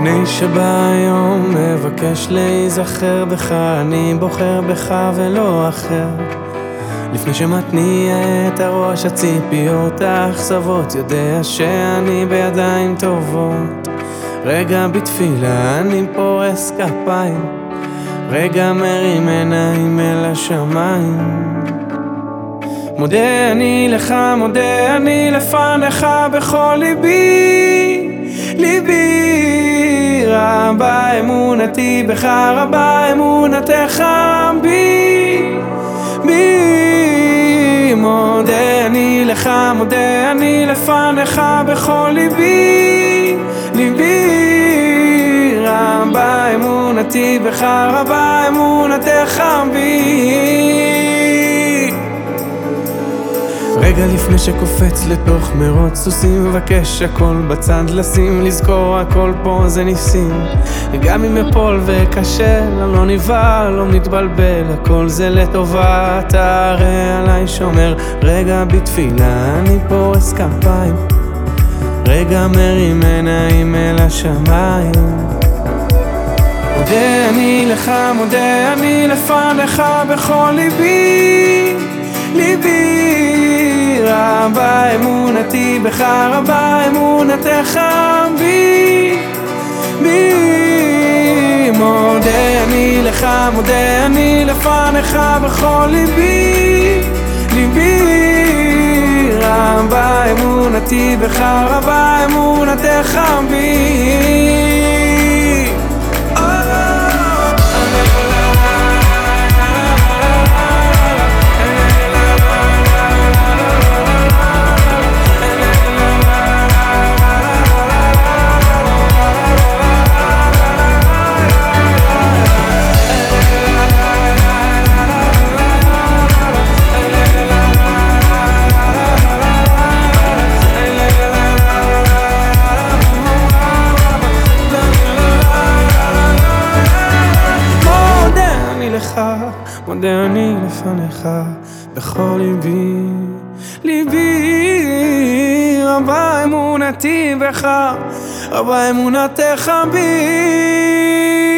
לפני שבא היום מבקש להיזכר בך, אני בוחר בך ולא אחר. לפני שמתניע את הראש הציפיות האכזבות, יודע שאני בידיים טובות. רגע בתפילה אני פורס כפיים, רגע מרים עיניים אל השמיים. מודה אני לך, מודה אני לפניך בכל ליבי, ליבי. רבה אמונתי בך, רבה אמונתך בי, בי. מודה אני לך, מודה אני לפניך בכל ליבי, ליבי. רבה אמונתי בך, רבה אמונתך בי. רגע לפני שקופץ לתוך מרוץ סוסים, מבקש הכל בצד לשים, לזכור הכל פה זה ניסים. גם אם אפול וקשה, לא נבהל, לא נתבלבל, הכל זה לטובה, אתה הרי עליי שומר. רגע בתפילה אני פורס כפיים, רגע מרים עיניים אל השמיים. מודה אני לך, מודה אני לפניך בכל ליבי, ליבי. רבה אמונתי בך, רבה אמונתך בי, בי. מודה אני לך, מודה אני לפניך בכל ליבי, ליבי. רבה אמונתי בך, רבה אמונתך בי. מודה אני לפניך בכל ליבי, ליבי. רבה אמונתי בך, רבה אמונתך בי.